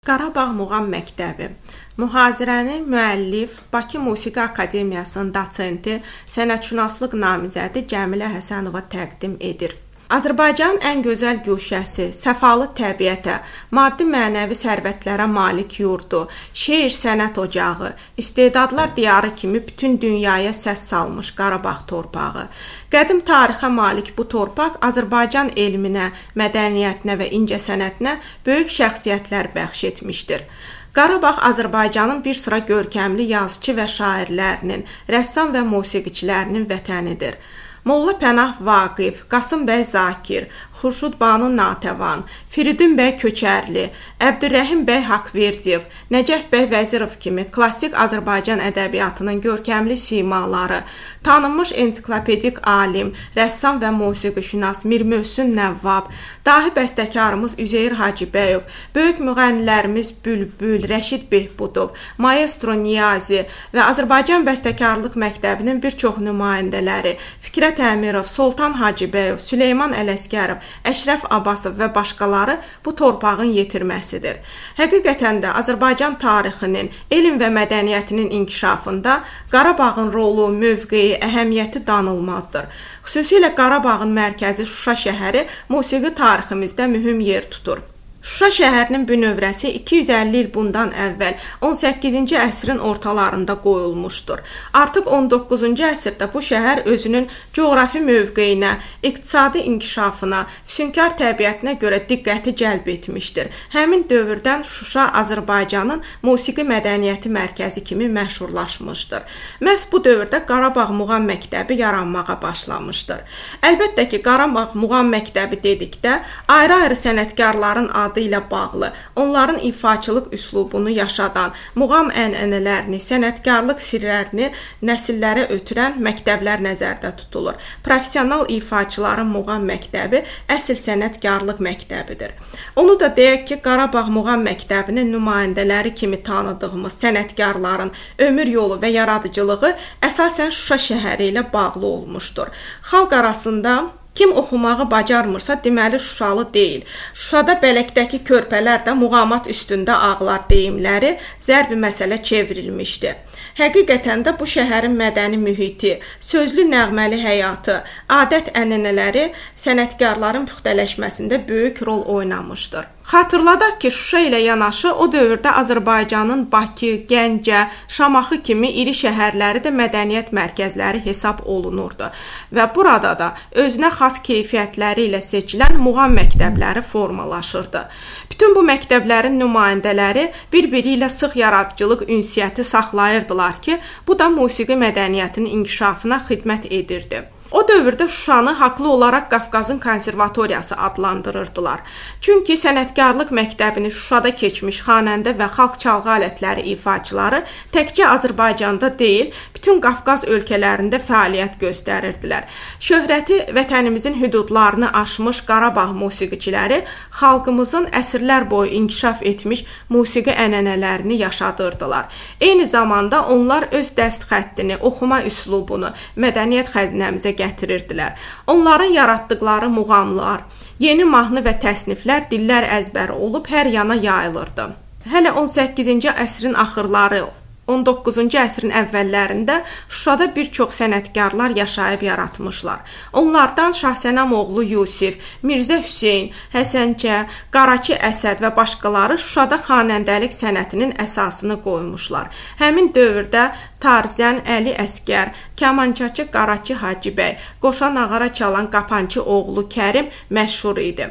Qarabağ Muğam Məktəbi mühazirəni müəllif, Bakı Musiqi Akademiyasının doçenti, sənətşünaslıq namizədi Cəmilə Həsənova təqdim edir. Azərbaycanın ən gözəl güşəsi, səfalı təbiətə, maddi-mənəvi sərvətlərə malik yurdu, şeir sənət ocağı, istedadlar diyarı kimi bütün dünyaya səs salmış Qarabağ torpağı. Qədim tarixə malik bu torpaq Azərbaycan elminə, mədəniyyətinə və incəsənətinə böyük şəxsiyyətlər bəxş etmişdir. Qarabağ Azərbaycanın bir sıra görkəmli yazıçı və şairlərinin, rəssam və musiqiçilərinin vətənidir. Molla Pənah Vaqif, Qasım bəy Zakir, Xurşud Banu Natəvan, Firidun bəy Köçərli, Əbdürrəhim bəy Haqverdiyev, Nəcəf bəy Vəzirov kimi klassik Azərbaycan ədəbiyyatının görkəmli simaları, tanınmış ensiklopedik alim, rəssam və musiqişünas Mir Möhsün Nəvvab, dahi bəstəkarımız Üzeyir Hacıbəyov, böyük müğənnilərimiz Bülbül, Rəşid Behbudov, Maestro Niyazi və Azərbaycan Bəstəkarlıq Məktəbinin bir çox nümayəndələri, Fikrət Əmirov, Soltan Hacıbəyov, Süleyman Ələsgərov, Əşrəf Abbasov və başqaları bu torpağın yetirməsidir. Həqiqətən də Azərbaycan tarixinin, elm və mədəniyyətinin inkişafında Qarabağın rolu, mövqeyi, əhəmiyyəti danılmazdır. Xüsusilə Qarabağın mərkəzi Şuşa şəhəri musiqi tariximizdə mühüm yer tutur. Şuşa şəhərinin bünövrəsi 250 il bundan əvvəl 18-ci əsrin ortalarında qoyulmuşdur. Artıq 19-cu əsrdə bu şəhər özünün coğrafi mövqeyinə, iqtisadi inkişafına, füsunkar təbiətinə görə diqqəti cəlb etmişdir. Həmin dövrdən Şuşa Azərbaycanın musiqi mədəniyyəti mərkəzi kimi məşhurlaşmışdır. Məhz bu dövrdə Qarabağ Muğam Məktəbi yaranmağa başlamışdır. Əlbəttə ki, Qarabağ Muğam Məktəbi dedikdə ayrı-ayrı sənətkarların adı ilə bağlı, onların ifaçılıq üslubunu yaşadan, muğam ənənələrini, sənətkarlıq sirlərini nəsillərə ötürən məktəblər nəzərdə tutulur. Professional ifaçıların muğam məktəbi əsl sənətkarlıq məktəbidir. Onu da deyək ki, Qarabağ Muğam Məktəbinin nümayəndələri kimi tanıdığımız sənətkarların ömür yolu və yaradıcılığı əsasən Şuşa şəhəri ilə bağlı olmuşdur. Xalq arasında kim oxumağı bacarmırsa, deməli Şuşalı deyil. Şuşada bələkdəki körpələr də muğamat üstündə ağlar deyimləri zərbi məsələ çevrilmişdi. Həqiqətən də bu şəhərin mədəni mühiti, sözlü nəğməli həyatı, adət-ənənələri sənətkarların püxtələşməsində böyük rol oynamışdır. Xatırladaq ki, Şuşa ilə yanaşı o dövrdə Azərbaycanın Bakı, Gəncə, Şamaxı kimi iri şəhərləri də mədəniyyət mərkəzləri hesab olunurdu və burada da özünə xas keyfiyyətləri ilə seçilən muğam məktəbləri formalaşırdı. Bütün bu məktəblərin nümayəndələri bir-biri ilə sıx yaradıcılıq ünsiyyəti saxlayırdılar ki, bu da musiqi mədəniyyətinin inkişafına xidmət edirdi. O dövrdə Şuşanı haqlı olaraq Qafqazın konservatoriyası adlandırırdılar. Çünki sənətkarlıq məktəbini Şuşada keçmiş xanəndə və xalq çalğı alətləri ifaçıları təkcə Azərbaycanda deyil, bütün Qafqaz ölkələrində fəaliyyət göstərirdilər. Şöhrəti vətənimizin hüdudlarını aşmış Qarabağ musiqiçiləri xalqımızın əsrlər boyu inkişaf etmiş musiqi ənənələrini yaşadırdılar. Eyni zamanda onlar öz dəstxəttini, oxuma üslubunu mədəniyyət xəzinəmizə gətirirdilər. Onların yaratdıqları muğamlar, yeni mahnı və təsniflər dillər əzbəri olub hər yana yayılırdı. Hələ 18-ci əsrin axırları, 19-cu əsrin əvvəllərində Şuşada bir çox sənətkarlar yaşayıb yaratmışlar. Onlardan Şahsənəm oğlu Yusif, Mirzə Hüseyn, Həsəncə, Qaraçı Əsəd və başqaları Şuşada xanəndəlik sənətinin əsasını qoymuşlar. Həmin dövrdə Tarzən Əli Əsgər, kamançaçı Qaraçı Hacıbəy, qoşa nağara çalan Qapançı oğlu Kərim məşhur idi.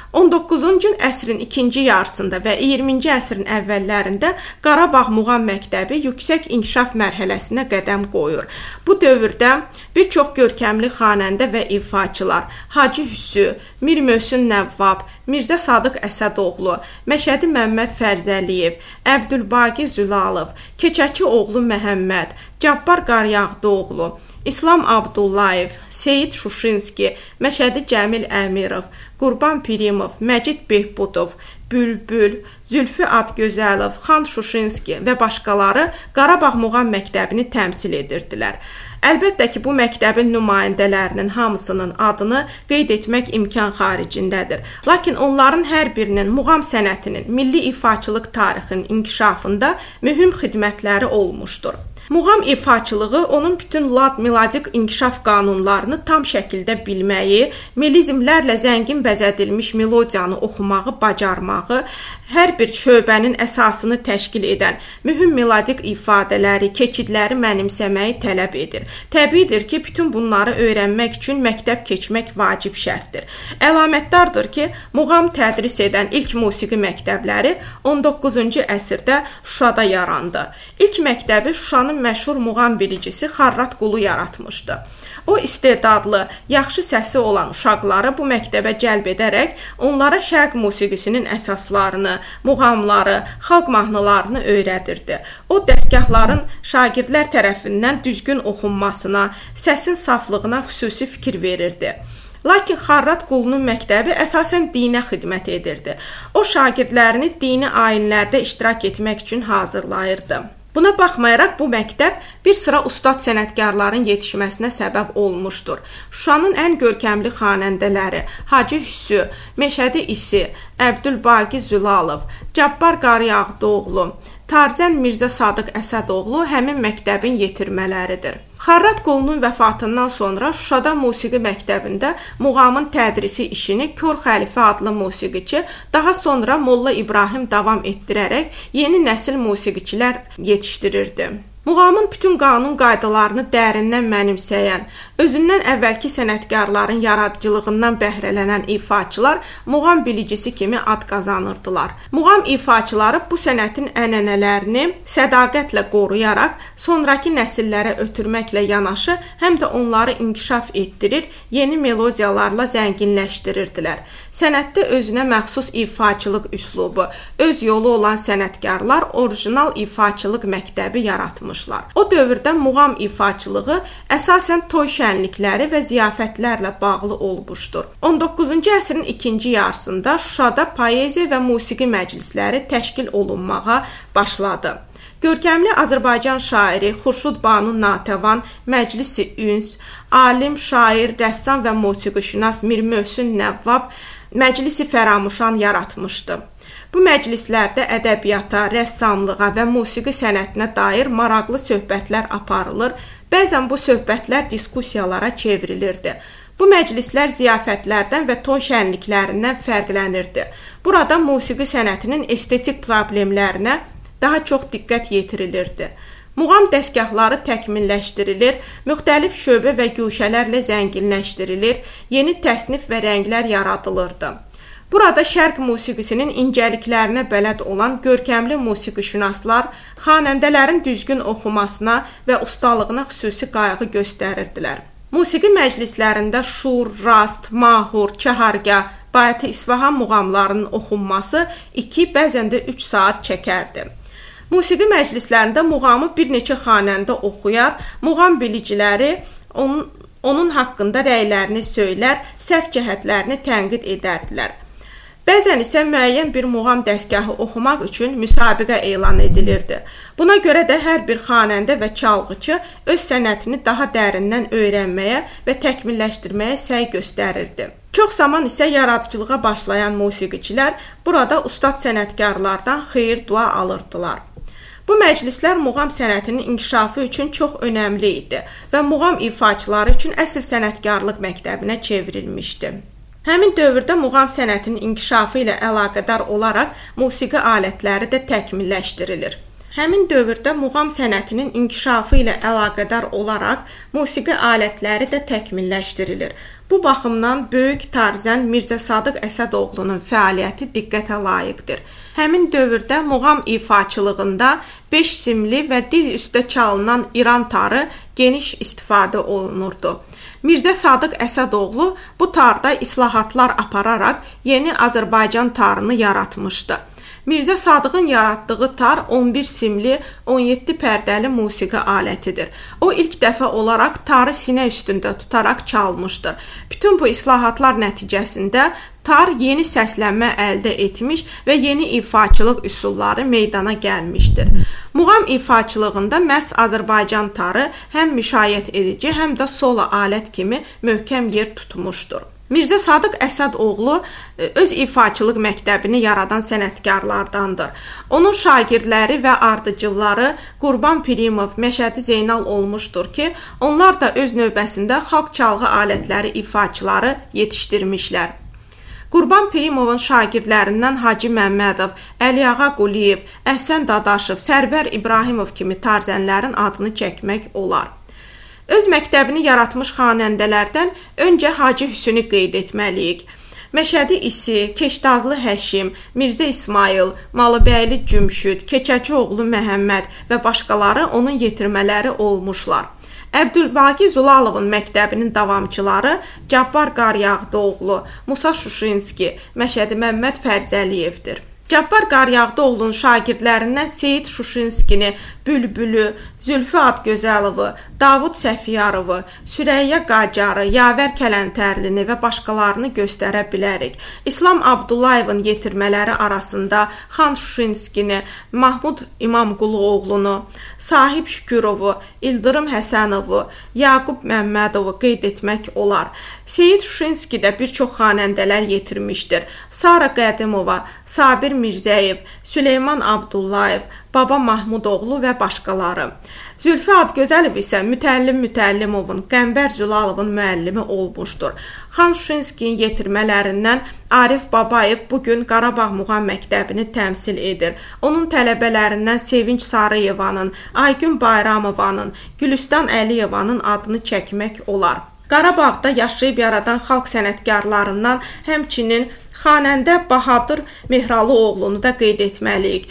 19-cu əsrin ikinci yarısında və 20-ci əsrin əvvəllərində Qarabağ Muğam Məktəbi yüksək inkişaf mərhələsinə qədəm qoyur. Bu dövrdə bir çox görkəmli xanəndə və ifaçılar Hacı Hüsü, Mir Möhsün Nəvvab, Mirzə Sadıq Əsədoğlu, Məşədi Məmməd Fərzəliyev, Əbdülbaqi Zülalov, Keçəçi oğlu Məhəmməd, Cabbar Qaryağdıoğlu, İslam Abdullayev, Seyid Şuşinski, Məşədi Cəmil Əmirov, Qurban Pirimov, Məcid Behbudov, Bülbül, Zülfü Adgözəlov, Xan Şuşinski və başqaları Qarabağ Muğam məktəbini təmsil edirdilər. Əlbəttə ki, bu məktəbin nümayəndələrinin hamısının adını qeyd etmək imkan xaricindədir. Lakin onların hər birinin muğam sənətinin, milli ifaçılıq tarixinin inkişafında mühüm xidmətləri olmuşdur. Muğam ifaçılığı onun bütün lad melodik inkişaf qanunlarını tam şəkildə bilməyi, melizmlərlə zəngin bəzədilmiş melodiyanı oxumağı bacarmağı, hər bir şöbənin əsasını təşkil edən mühüm melodik ifadələri, keçidləri mənimsəməyi tələb edir. Təbiidir ki, bütün bunları öyrənmək üçün məktəb keçmək vacib şərtdir. Əlamətdardır ki, muğam tədris edən ilk musiqi məktəbləri 19-cu əsrdə Şuşada yarandı. İlk məktəbi Şuşanın məşhur muğam bilicisi Xarrat Qulu yaratmışdı. O istedadlı, yaxşı səsi olan uşaqları bu məktəbə cəlb edərək onlara şərq musiqisinin əsaslarını, muğamları, xalq mahnılarını öyrədirdi. O dəstgahların şagirdlər tərəfindən düzgün oxunmasına, səsin saflığına xüsusi fikir verirdi. Lakin Xarrat Qulunun məktəbi əsasən dinə xidmət edirdi. O şagirdlərini dini ayinlərdə iştirak etmək üçün hazırlayırdı. Buna baxmayaraq bu məktəb bir sıra ustad sənətkarların yetişməsinə səbəb olmuşdur. Şuşanın ən görkəmli xanəndələri Hacı Hüsü, Meşədi İsi, Əbdülbaqi Zülalov, Cabbar Qarıyağdıoğlu, Tarzən Mirzə Sadıq Əsədoğlu həmin məktəbin yetirmələridir. Xarrat Qulunun vəfatından sonra Şuşada musiqi məktəbində muğamın tədrisi işini Kor Xəlifə adlı musiqiçi, daha sonra Molla İbrahim davam etdirərək yeni nəsil musiqiçilər yetişdirirdi. Muğamın bütün qanun qaydalarını dərindən mənimsəyən, özündən əvvəlki sənətkarların yaradıcılığından bəhrələnən ifaçılar muğam bilicisi kimi ad qazanırdılar. Muğam ifaçıları bu sənətin ənənələrini sədaqətlə qoruyaraq, sonraki nəsillərə ötürməklə yanaşı, həm də onları inkişaf etdirir, yeni melodiyalarla zənginləşdirirdilər. Sənətdə özünə məxsus ifaçılıq üslubu, öz yolu olan sənətkarlar orijinal ifaçılıq məktəbi yaratmışlar. O dövrdə muğam ifaçılığı əsasən toy şənlikləri və ziyafətlərlə bağlı olmuşdur. 19-cu əsrin ikinci yarısında Şuşada poeziya və musiqi məclisləri təşkil olunmağa başladı. Görkəmli Azərbaycan şairi Xurşud Banu Natəvan Məclisi Üns, alim, şair, rəssam və musiqişünas Mir Möhsün Nəvvab Məclisi Fəramuşan yaratmışdı. Bu məclislərdə ədəbiyyata, rəssamlığa və musiqi sənətinə dair maraqlı söhbətlər aparılır, bəzən bu söhbətlər diskussiyalara çevrilirdi. Bu məclislər ziyafətlərdən və toy şənliklərindən fərqlənirdi. Burada musiqi sənətinin estetik problemlərinə daha çox diqqət yetirilirdi. Muğam dəstgahları təkmilləşdirilir, müxtəlif şöbə və güşələrlə zənginləşdirilir, yeni təsnif və rənglər yaradılırdı. Burada şərq musiqisinin incəliklərinə bələd olan görkəmli musiqişünaslar xanəndələrin düzgün oxumasına və ustalığına xüsusi qayğı göstərirdilər. Musiqi məclislərində şur, rast, mahur, çahargah, Bayatı İsfahan muğamlarının oxunması 2, bəzən də 3 saat çəkərdi. Musiqi məclislərində muğamı bir neçə xanəndə oxuyar, muğam biliciləri onun haqqında rəylərini söylər, səhv cəhətlərini tənqid edərdilər. Bəzən isə müəyyən bir muğam dəstgahı oxumaq üçün müsabiqə elan edilirdi. Buna görə də hər bir xanəndə və çalğıçı öz sənətini daha dərindən öyrənməyə və təkmilləşdirməyə səy göstərirdi. Çox zaman isə yaradıcılığa başlayan musiqiçilər burada ustad sənətkarlardan xeyir-dua alırdılar. Bu məclislər muğam sənətinin inkişafı üçün çox önəmli idi və muğam ifaçıları üçün əsl sənətkarlıq məktəbinə çevrilmişdi. Həmin dövrdə muğam sənətinin inkişafı ilə əlaqədar olaraq musiqi alətləri də təkmilləşdirilir. Həmin dövrdə muğam sənətinin inkişafı ilə əlaqədar olaraq musiqi alətləri də təkmilləşdirilir. Bu baxımdan böyük tarzən Mirzə Sadıq Əsədoğlunun fəaliyyəti diqqətə layiqdir. Həmin dövrdə muğam ifaçılığında 5 simli və diz üstə çalınan İran tarı geniş istifadə olunurdu. Mirzə Sadıq Əsədoğlu bu tarda islahatlar apararaq yeni Azərbaycan tarını yaratmışdı. Mirzə Sadıqın yaratdığı tar 11 simli, 17 pərdəli musiqi alətidir. O ilk dəfə olaraq tarı sinə üstündə tutaraq çalmışdır. Bütün bu islahatlar nəticəsində tar yeni səslənmə əldə etmiş və yeni ifaçılıq üsulları meydana gəlmişdir. Muğam ifaçılığında məhz Azərbaycan tarı həm müşayiət edici, həm də solo alət kimi möhkəm yer tutmuşdur. Mirzə Sadıq Əsədoğlu öz ifaçılıq məktəbini yaradan sənətkarlardandır. Onun şagirdləri və ardıcılları Qurban Pirimov, Məşədi Zeynal olmuşdur ki, onlar da öz növbəsində xalq çalğı alətləri ifaçıları yetişdirmişlər. Qurban Pirimovun şagirdlərindən Hacı Məmmədov, Əliağa Quliyev, Əhsən Dadaşov, Sərbər İbrahimov kimi tarzənlərin adını çəkmək olar. Öz məktəbini yaratmış xanəndələrdən öncə Hacı Hüsünü qeyd etməliyik. Məşədi İsi, Keşdazlı Həşim, Mirzə İsmail, Malıbəyli Cümşüd, Keçəcioğlu Məhəmməd və başqaları onun yetirmələri olmuşlar. Əbdülbaqi Zulalovun məktəbinin davamçıları Cabbar Qaryağdıoğlu, Musa Şuşinski, Məşədi Məmməd Fərzəliyevdir. Cabbar Qaryağdıoğlu'nun şagirdlərindən Seyid Şuşinskini, Bülbülü, Zülfü Adgözəlovu, Davud Səfiyarovu, Sürəyyə Qacarı, Yavər Kələntərlini və başqalarını göstərə bilərik. İslam Abdullayevin yetirmələri arasında Xan Şuşinskini, Mahmud İmamquluoğlunu, Sahib Şükürovu, İldırım Həsənovu, Yaqub Məmmədovu qeyd etmək olar. Seyid Şuşinski də bir çox xanəndələr yetirmişdir. Sara Qədimova, Sabir Mirzəyev, Süleyman Abdullayev, Baba Mahmudoğlu və başqaları. Zülfü Adgözəlov isə Mütəllim-Mütəllimovun, Qəmbər Zülalovun müəllimi olmuşdur. Xan Şuşinskinin yetirmələrindən Arif Babayev bugün Qarabağ Muğam Məktəbini təmsil edir. Onun tələbələrindən Sevinç Sarıyevanın, Aygün Bayramovanın, Gülüstan Əliyevanın adını çəkmək olar. Qarabağda yaşayıb yaradan xalq sənətkarlarından həmçinin xanəndə Bahadır Mehralıoğlunu da qeyd etməliyik.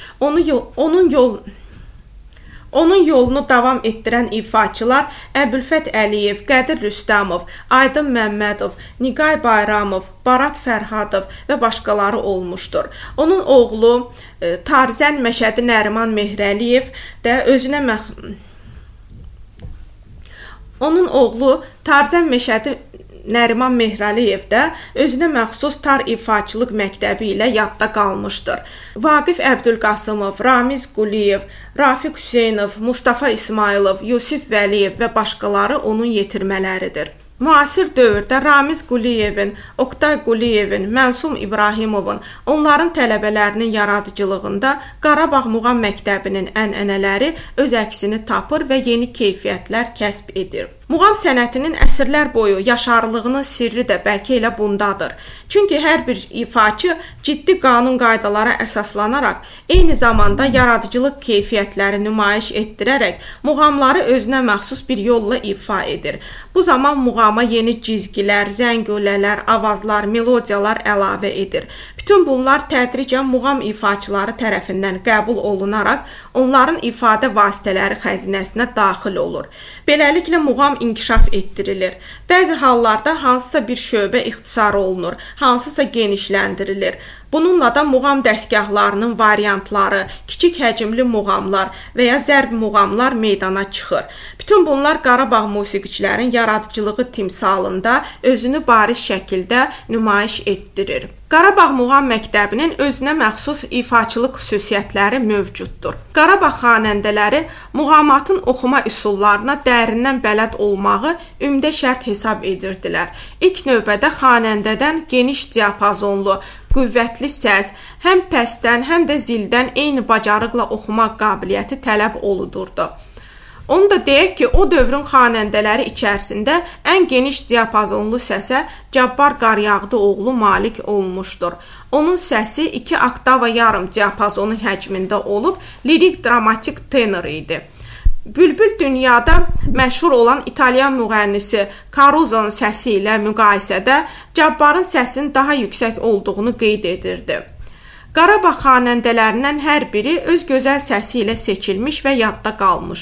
Onun yolunu davam etdirən ifaçılar Əbülfət Əliyev, Qədir Rüstəmov, Aydın Məmmədov, Niqay Bayramov, Barat Fərhadov və başqaları olmuşdur. Onun oğlu Tarzən Məşədi Nəriman Mehrəliyev də Nəriman Mehrəliyev də özünə məxsus tar ifaçılıq məktəbi ilə yadda qalmışdır. Vaqif Əbdülqasımov, Ramiz Quliyev, Rafiq Hüseynov, Mustafa İsmailov, Yusif Vəliyev və başqaları onun yetirmələridir. Müasir dövrdə Ramiz Quliyevin, Oqtay Quliyevin, Mənsum İbrahimovun, onların tələbələrinin yaradıcılığında Qarabağ Muğam Məktəbinin ənənələri öz əksini tapır və yeni keyfiyyətlər kəsb edir. Muğam sənətinin əsrlər boyu yaşarlığının sirri də bəlkə elə bundadır. Çünki hər bir ifaçı ciddi qanun qaydalara əsaslanaraq, eyni zamanda yaradıcılıq keyfiyyətləri nümayiş etdirərək muğamları özünə məxsus bir yolla ifa edir. Bu zaman muğama yeni cizgilər, zəngulələr, avazlar, melodiyalar əlavə edir. Bütün bunlar tədricən muğam ifaçıları tərəfindən qəbul olunaraq, onların ifadə vasitələri xəzinəsinə daxil olur. Beləliklə muğam inkişaf etdirilir. Bəzi hallarda hansısa bir şöbə ixtisar olunur, hansısa genişləndirilir. Bununla da muğam dəstgahlarının variantları, kiçik həcmli muğamlar və ya zərb muğamlar meydana çıxır. Bütün bunlar Qarabağ musiqiçilərin yaradıcılığı timsalında özünü bariz şəkildə nümayiş etdirir. Qarabağ Muğam Məktəbinin özünə məxsus ifaçılıq xüsusiyyətləri mövcuddur. Qarabağ xanəndələri muğamatın oxuma üsullarına dərindən bələd olmağı ümdə şərt hesab edirdilər. İlk növbədə xanəndədən geniş diapazonlu, qüvvətli səs, həm pəstdən, həm də zildən eyni bacarıqla oxumaq qabiliyyəti tələb olunurdu. Onu da deyək ki, o dövrün xanəndələri içərisində ən geniş diapazonlu səsə Cabbar Qaryağdıoğlu malik olmuşdur. Onun səsi 2 oktava yarım diapazonu həcmində olub, lirik dramatik tenor idi. Bülbül dünyada məşhur olan İtalyan müğənnisi Caruzzo'nun səsi ilə müqayisədə Cabbarın səsinin daha yüksək olduğunu qeyd edirdi. Qarabağ xanəndələrindən hər biri öz gözəl səsi ilə seçilmiş və yadda qalmışdır.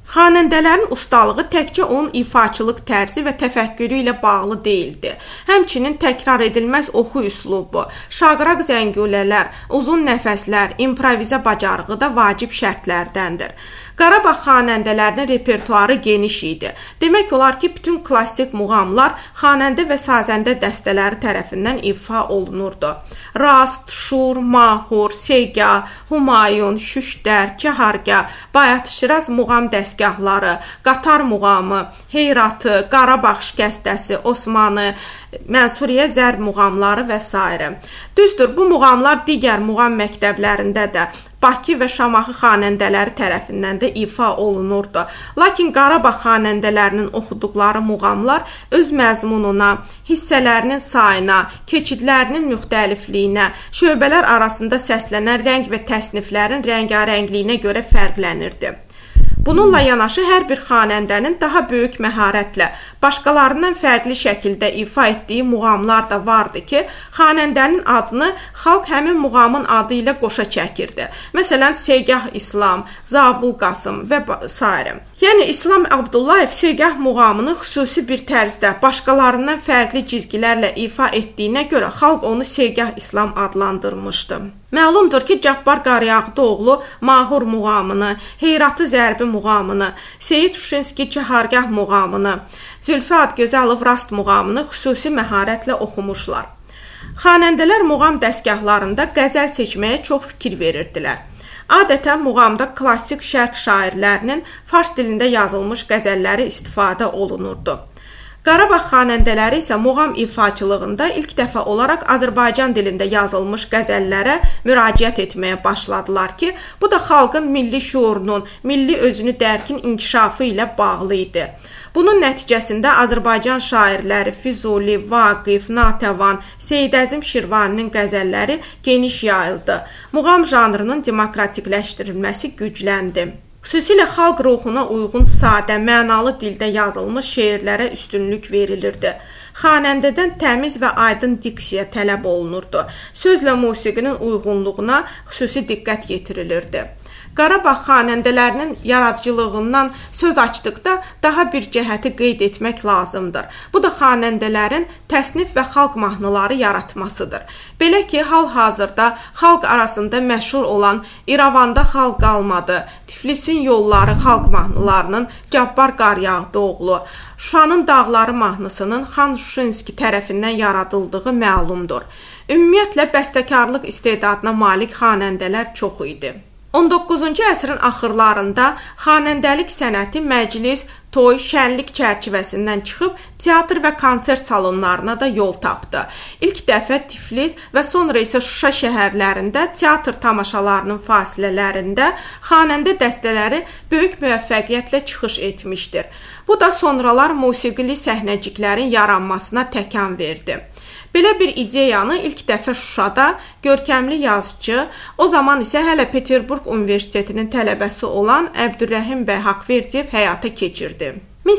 Xanəndələrin ustalığı təkcə onun ifaçılıq tərzi və təfəkkürü ilə bağlı deyildi. Həmçinin təkrar edilməz oxu üslubu, şaqraq zəngulələr, uzun nəfəslər, improvizə bacarığı da vacib şərtlərdəndir. Qarabağ xanəndələrinin repertuarı geniş idi. Demək olar ki, bütün klassik muğamlar xanəndə və sazəndə dəstələri tərəfindən ifa olunurdu. Rast, Şur, Mahur, Segah, Humayun, Şüştər, Çahargah, Bayat-Şiraz muğam dəstgahları, Qatar muğamı, Heyratı, Qarabağ şikəstəsi, Osmanı, Mənsuriyə zərb muğamları və s. Düzdür, bu muğamlar digər muğam məktəblərində də Bakı və Şamaxı xanəndələri tərəfindən də ifa olunurdu. Lakin Qarabağ xanəndələrinin oxuduqları muğamlar öz məzmununa, hissələrinin sayına, keçidlərinin müxtəlifliyinə, şöbələr arasında səslənən rəng və təsniflərin rəngarəngliyinə görə fərqlənirdi. Bununla yanaşı hər bir xanəndənin daha böyük məharətlə, başqalarından fərqli şəkildə ifa etdiyi muğamlar da vardı ki, xanəndənin adını xalq həmin muğamın adı ilə qoşa çəkirdi. Məsələn, Segah İslam, Zabul Qasım və s. Yəni, İslam Abdullayev Segah muğamını xüsusi bir tərzdə başqalarından fərqli cizgilərlə ifa etdiyinə görə xalq onu Segah İslam adlandırmışdı. Məlumdur ki, Cabbar Qaryağdıoğlu Mahur muğamını, Heyratı zərbi muğamını, Seyid Şuşinski Çahargah muğamını, Zülfü Adgözəlov Rast muğamını xüsusi məharətlə oxumuşlar. Xanəndələr muğam dəstgahlarında qəzəl seçməyə çox fikir verirdilər. Adətən muğamda klassik şərq şairlərinin fars dilində yazılmış qəzəlləri istifadə olunurdu. Qarabağ xanəndələri isə muğam ifaçılığında ilk dəfə olaraq Azərbaycan dilində yazılmış qəzəllərə müraciət etməyə başladılar ki, bu da xalqın milli şuurunun, milli özünü dərkin inkişafı ilə bağlı idi. Bunun nəticəsində Azərbaycan şairləri Füzuli, Vaqif, Natəvan, Seyid Əzim Şirvaninin qəzəlləri geniş yayıldı. Muğam janrının demokratikləşdirilməsi gücləndi. Xüsusilə xalq ruhuna uyğun sadə, mənalı dildə yazılmış şeirlərə üstünlük verilirdi. Xanəndədən təmiz və aydın diksiya tələb olunurdu. Sözlə musiqinin uyğunluğuna xüsusi diqqət yetirilirdi. Qarabağ xanəndələrinin yaradıcılığından söz açdıqda daha bir cəhəti qeyd etmək lazımdır. Bu da xanəndələrin təsnif və xalq mahnıları yaratmasıdır. Belə ki, hal-hazırda xalq arasında məşhur olan İrəvanda xalq qalmadı, Tiflisin yolları xalq mahnılarının Cabbar Qaryağdıoğlu, Şuşanın dağları mahnısının Xan Şuşinski tərəfindən yaradıldığı məlumdur. Ümumiyyətlə, bəstəkarlıq istedadına malik xanəndələr çox idi. 19-cu əsrin axırlarında xanəndəlik sənəti məclis, toy, şənlik çərçivəsindən çıxıb teatr və konsert salonlarına da yol tapdı. İlk dəfə Tiflis və sonra isə Şuşa şəhərlərində teatr tamaşalarının fasilələrində xanəndə dəstələri böyük müvəffəqiyyətlə çıxış etmişdir. Bu da sonralar musiqili səhnəciklərin yaranmasına təkan verdi. Belə bir ideyanı ilk dəfə Şuşada görkəmli yazıcı, o zaman isə hələ Peterburq Universitetinin tələbəsi olan Əbdürrəhim bəy Haqverdiyev həyata keçirdi.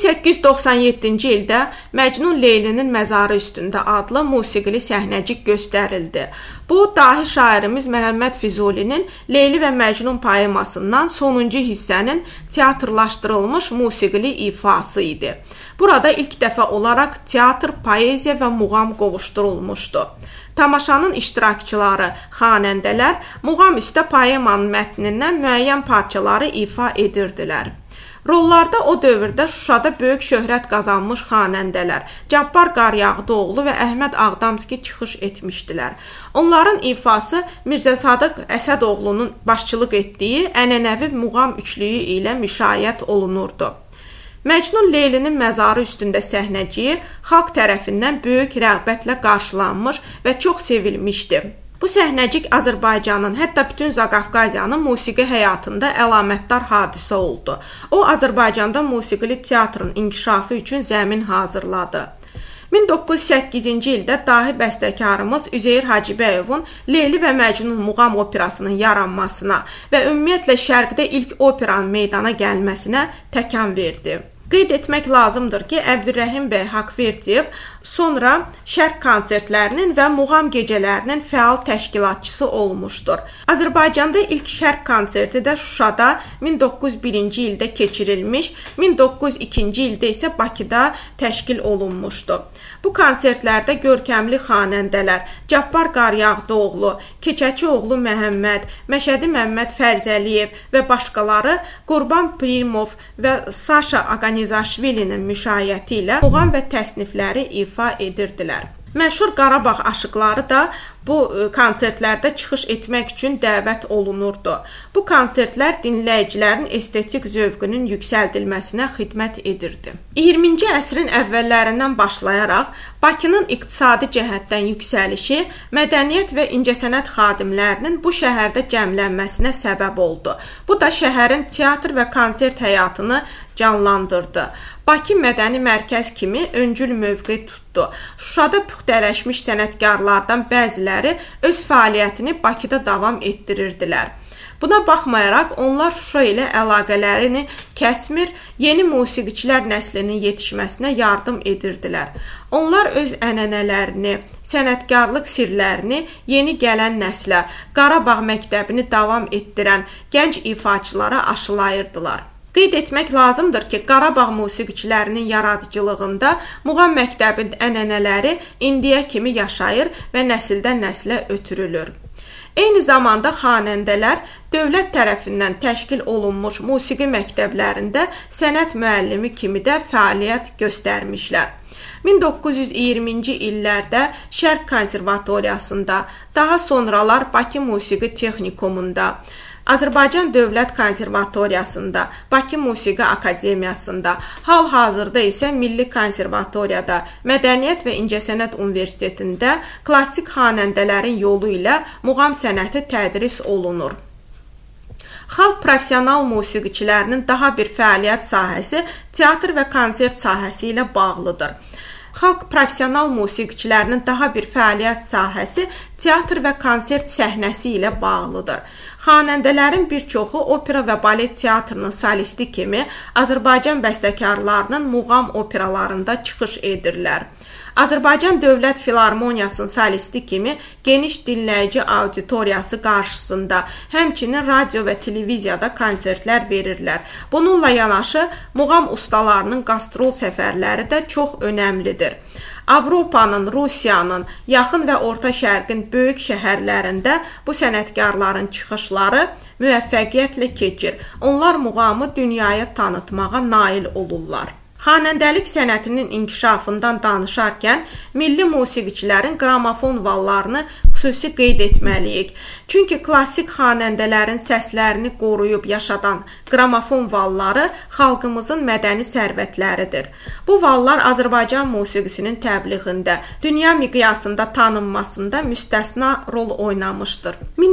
1897-ci ildə Məcnun Leylinin məzarı üstündə adlı musiqili səhnəcik göstərildi. Bu, dahi şairimiz Məhəmməd Füzulinin Leyli və Məcnun poemasından sonuncu hissənin teatrlaşdırılmış musiqili ifası idi. Burada ilk dəfə olaraq teatr, poeziya və muğam qovuşdurulmuşdu. Tamaşanın iştirakçıları, xanəndələr muğam üstə poemanın mətnindən müəyyən parçaları ifa edirdilər. Rollarda o dövrdə Şuşada böyük şöhrət qazanmış xanəndələr Cabbar Qaryağdıoğlu və Əhməd Ağdamski çıxış etmişdilər. Onların ifası Mirzə Sadıq Əsədoğlunun başçılıq etdiyi ənənəvi muğam üçlüyü ilə müşayiət olunurdu. Məcnun Leylinin məzarı üstündə səhnəciyi xalq tərəfindən böyük rəğbətlə qarşılanmış və çox sevilmişdi. Bu səhnəcik Azərbaycanın, hətta bütün Zaqafqaziyanın musiqi həyatında əlamətdar hadisə oldu. O, Azərbaycanda musiqili teatrın inkişafı üçün zəmin hazırladı. 1908-ci ildə dahi bəstəkarımız Üzeyir Hacibəyovun Leyli və Məcnun muğam operasının yaranmasına və ümumiyyətlə şərqdə ilk operanın meydana gəlməsinə təkan verdi. Qeyd etmək lazımdır ki, Əbdürrəhim bəy Haqverdiyev sonra şərq konsertlərinin və muğam gecələrinin fəal təşkilatçısı olmuşdur. Azərbaycanda ilk şərq konserti də Şuşada 1901-ci ildə keçirilmiş, 1902-ci ildə isə Bakıda təşkil olunmuşdu. Bu konsertlərdə görkəmli xanəndələr Cabbar Qaryağdıoğlu, Keçəçioğlu Məhəmməd, Məşədi Məmməd Fərzəliyev və başqaları Qurban Pirimov və Saşa Aqanizaşvilinin müşayiəti ilə muğam və təsnifləri ifa edirdilər. Məşhur Qarabağ aşıqları da bu konsertlərdə çıxış etmək üçün dəvət olunurdu. Bu konsertlər dinləyicilərin estetik zövqünün yüksəldilməsinə xidmət edirdi. 20-ci əsrin əvvəllərindən başlayaraq Bakının iqtisadi cəhətdən yüksəlişi mədəniyyət və incəsənət xadimlərinin bu şəhərdə cəmlənməsinə səbəb oldu. Bu da şəhərin teatr və konsert həyatını canlandırdı. Bakı mədəni mərkəz kimi öncül mövqe tutdu. Şuşada puxtələşmiş sənətkarlardan bəziləri öz fəaliyyətini Bakıda davam etdirirdilər. Buna baxmayaraq onlar Şuşa ilə əlaqələrini kəsmir, yeni musiqiçilər nəslinin yetişməsinə yardım edirdilər. Onlar öz ənənələrini, sənətkarlıq sirlərini yeni gələn nəslə, Qarabağ məktəbini davam etdirən gənc ifaçılara aşılayırdılar. Qeyd etmək lazımdır ki, Qarabağ musiqiçilərinin yaradıcılığında muğam məktəbinin ənənələri indiyə kimi yaşayır və nəsildən nəslə ötürülür. Eyni zamanda xanəndələr dövlət tərəfindən təşkil olunmuş musiqi məktəblərində sənət müəllimi kimi də fəaliyyət göstərmişlər. 1920-ci illərdə Şərq Konservatoriyasında, daha sonralar Bakı Musiqi Texnikumunda, Azərbaycan Dövlət Konservatoriyasında, Bakı Musiqi Akademiyasında, hal-hazırda isə Milli Konservatoriyada, Mədəniyyət və İncəsənət Universitetində klassik xanəndələrin yolu ilə muğam sənəti tədris olunur. Xalq professional musiqiçilərinin daha bir fəaliyyət sahəsi teatr və konsert sahəsi ilə bağlıdır. Xalq professional musiqiçilərinin daha bir fəaliyyət sahəsi teatr və konsert səhnəsi ilə bağlıdır. Xanəndələrin bir çoxu opera və balet teatrının solisti kimi Azərbaycan bəstəkarlarının muğam operalarında çıxış edirlər. Azərbaycan Dövlət Filarmoniyasının solisti kimi geniş dinləyici auditoriyası qarşısında, həmçinin radio və televiziyada konsertlər verirlər. Bununla yanaşı, muğam ustalarının qastrol səfərləri də çox önəmlidir. Avropanın, Rusiyanın, Yaxın və Orta Şərqin böyük şəhərlərində bu sənətkarların çıxışları müvəffəqiyyətlə keçir. Onlar muğamı dünyaya tanıtmağa nail olurlar. Xanəndəlik sənətinin inkişafından danışarkən milli musiqiçilərin qramofon vallarını xüsusi qeyd etməliyik. Çünki klassik xanəndələrin səslərini qoruyub yaşadan qramofon valları xalqımızın mədəni sərvətləridir. Bu vallar Azərbaycan musiqisinin təbliğində, dünya miqyasında tanınmasında müstəsna rol oynamışdır.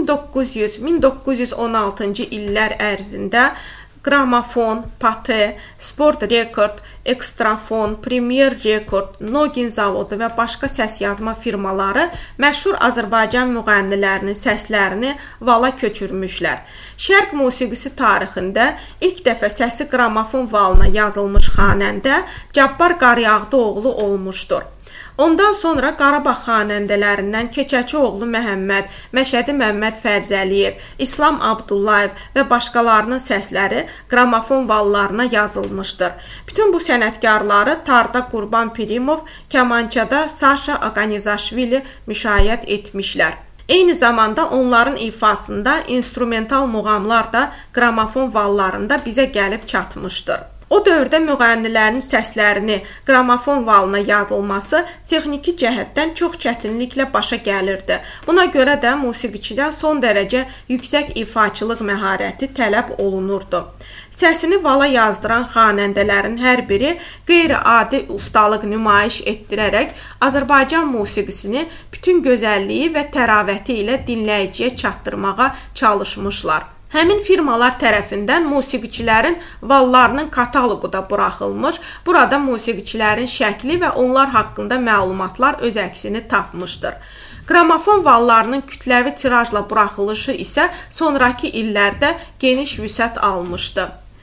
1900-1916-cı illər ərzində Qramofon, Pate, Sport Rekord, Ekstrafon, Premier Rekord, Nogin Zavodu və başqa səs yazma firmaları məşhur Azərbaycan müğənnilərinin səslərini vala köçürmüşlər. Şərq musiqisi tarixində ilk dəfə səsi qramofon valına yazılmış xanəndə Cabbar Qaryağdıoğlu olmuşdur. Ondan sonra Qarabağ xanəndələrindən Keçəçioğlu Məhəmməd, Məşədi Məmməd Fərzəliyev, İslam Abdullayev və başqalarının səsləri qramofon vallarına yazılmışdır. Bütün bu sənətkarları tarda Qurban Pirimov, kamançada Saşa Aqanizaşvili müşayiət etmişlər. Eyni zamanda onların ifasında instrumental muğamlar da qramofon vallarında bizə gəlib çatmışdır. O dövrdə müğənnilərin səslərini qramofon valına yazılması texniki cəhətdən çox çətinliklə başa gəlirdi. Buna görə də musiqiçidən son dərəcə yüksək ifaçılıq məharəti tələb olunurdu. Səsini vala yazdıran xanəndələrin hər biri qeyri-adi ustalıq nümayiş etdirərək Azərbaycan musiqisini bütün gözəlliyi və təravəti ilə dinləyiciyə çatdırmağa çalışmışlar. Həmin firmalar tərəfindən musiqiçilərin vallarının kataloqu da buraxılmış, burada musiqiçilərin şəkli və onlar haqqında məlumatlar öz əksini tapmışdır. Qramofon vallarının kütləvi tirajla buraxılışı isə sonraki illərdə geniş vüsət almışdı.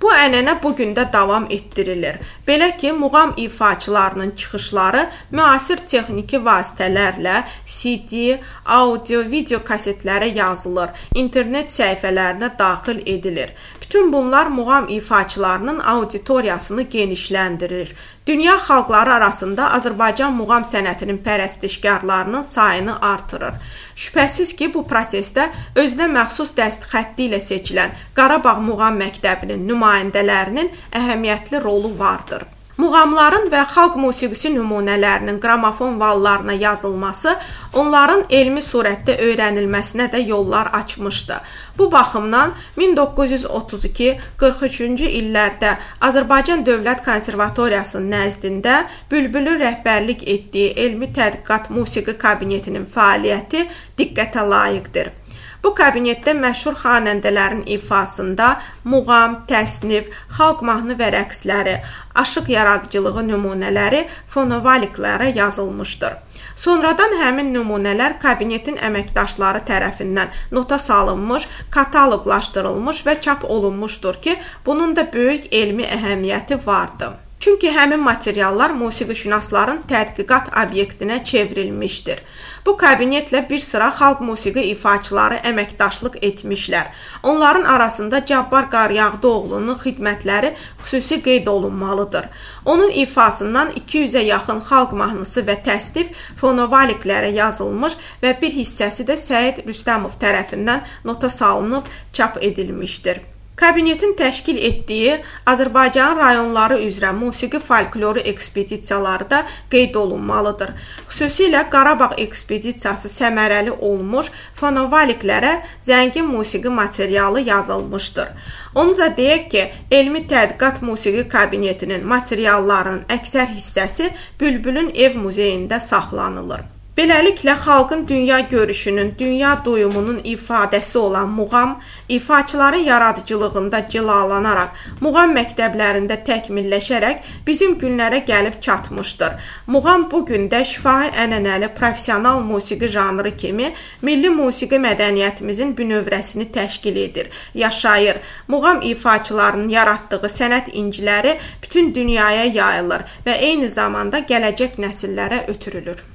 Bu ənənə bu gün də davam etdirilir. Belə ki, muğam ifaçılarının çıxışları müasir texniki vasitələrlə CD, audio, video kasetlərə yazılır, internet səhifələrinə daxil edilir. Bütün bunlar muğam ifaçılarının auditoriyasını genişləndirir. Dünya xalqları arasında Azərbaycan muğam sənətinin pərəstişkarlarının sayını artırır. Şübhəsiz ki, bu prosesdə özünə məxsus dəst xətti ilə seçilən Qarabağ Muğam Məktəbinin nümayəndələrinin əhəmiyyətli rolu vardır. Muğamların və xalq musiqisi nümunələrinin qramofon vallarına yazılması onların elmi surətdə öyrənilməsinə də yollar açmışdı. Bu baxımdan 1932-43-cü illərdə Azərbaycan Dövlət Konservatoriyasının nəzdində Bülbülün rəhbərlik etdiyi elmi tədqiqat musiqi kabinetinin fəaliyyəti diqqətə layiqdir. Bu kabinetdə məşhur xanəndələrin ifasında muğam, təsnif, xalq mahnı və rəqsləri, aşıq yaradıcılığı nümunələri fonovaliklərə yazılmışdır. Sonradan həmin nümunələr kabinetin əməkdaşları tərəfindən nota salınmış, kataloqlaşdırılmış və çap olunmuşdur ki, bunun da böyük elmi əhəmiyyəti vardı. Çünki həmin materiallar musiqişünasların tədqiqat obyektinə çevrilmişdir. Bu kabinetlə bir sıra xalq musiqi ifaçıları əməkdaşlıq etmişlər. Onların arasında Cabbar Qaryağdıoğlu'nun xidmətləri xüsusi qeyd olunmalıdır. Onun ifasından 200-ə yaxın xalq mahnısı və təsnif fonovaliklərə yazılmış və bir hissəsi də Səid Rüstəmov tərəfindən nota salınıb çap edilmişdir. Kabinetin təşkil etdiyi Azərbaycan rayonları üzrə musiqi folkloru ekspedisiyaları da qeyd olunmalıdır. Xüsusilə Qarabağ ekspedisiyası səmərəli olmuş, fonovaliklərə zəngin musiqi materialı yazılmışdır. Onu da deyək ki, elmi tədqiqat musiqi kabinetinin materiallarının əksər hissəsi Bülbülün ev muzeyində saxlanılır. Beləliklə, xalqın dünya görüşünün, dünya duyumunun ifadəsi olan muğam, ifaçıların yaradıcılığında cilalanaraq, muğam məktəblərində təkmilləşərək bizim günlərə gəlib çatmışdır. Muğam bugün də şifahi ənənəli professional musiqi janrı kimi milli musiqi mədəniyyətimizin bünövrəsini təşkil edir, yaşayır. Muğam ifaçılarının yaratdığı sənət inciləri bütün dünyaya yayılır və eyni zamanda gələcək nəsillərə ötürülür.